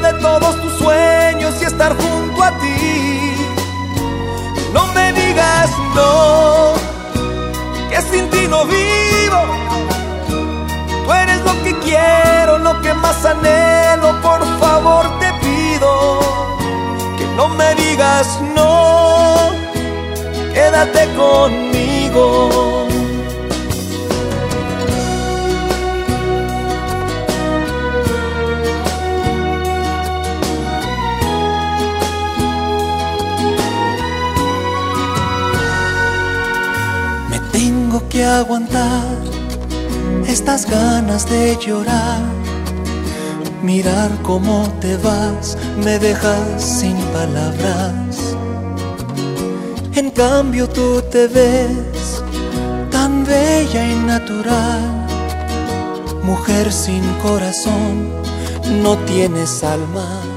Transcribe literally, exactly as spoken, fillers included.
de todos tus sueños y estar junto a ti. No me digas no, que sin ti no vivo. Tú eres lo que quiero, lo que más anhelo. Por favor te pido que no me digas no, quédate conmigo. Me tengo que aguantar estas ganas de llorar. Mirar cómo te vas, me dejas sin palabras. En cambio tú te ves tan bella y natural. Mujer sin corazón, no tienes alma.